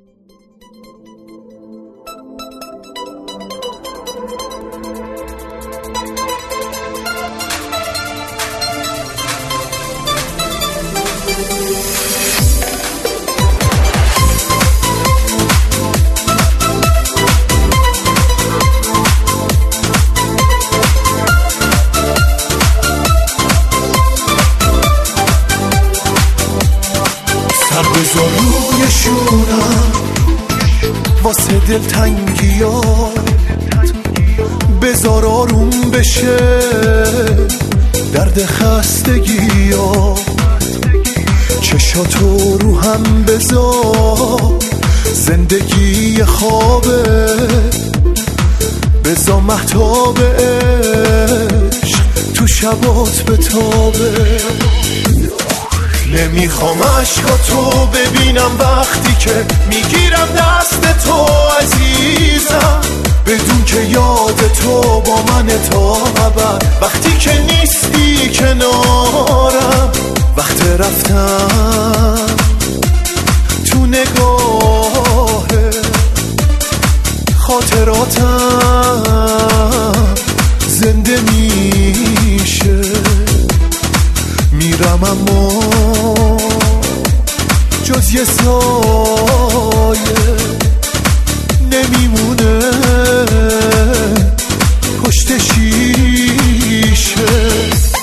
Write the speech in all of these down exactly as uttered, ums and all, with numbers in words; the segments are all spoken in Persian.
بذار روی شونم واسه دلتنگیات، بذار آروم بشه درد خستگیات، چشاتو رو هم بذار زندگی خوابه، بذار مهتاب عشق تو شبات بتابه. نمیخوام عشقاتو ببینم وقتی که میگیرم دست تو عزیزم، بدون که یاد تو با من تا ابد، وقتی که نیستی کنارم، وقت رفتن تو نگاه خاطراتم زنده میشه، میرم اما جز یه سایه نمیمونه پشت شیشه.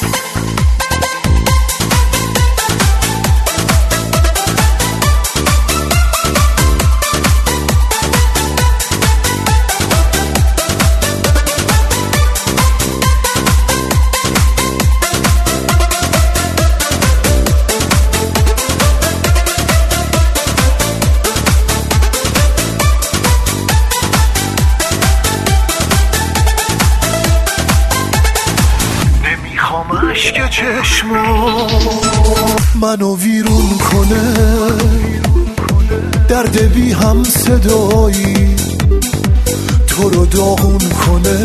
عشق چشما منو ویرون کنه، درد بی هم صدایی تو رو داغون کنه،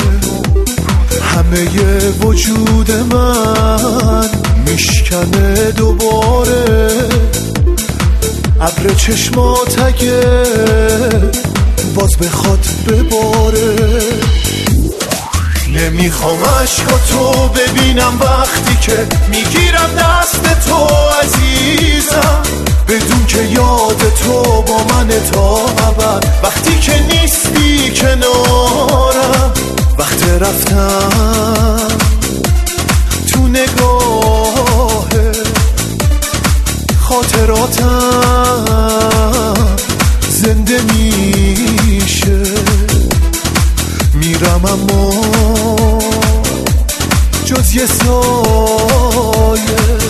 همه وجود من میشکنه دوباره، ابر چشمات اگه باز بخواد بباره. نمیخوام عشقاتو ببینم وقتی که میگیرم دست تو عزیزم، بدون که یاد تو با من تا ابد، وقتی که نیستی کنارم، وقت رفتن تو نگاه خاطراتم زنده میشه، میرم اما جز یه سایه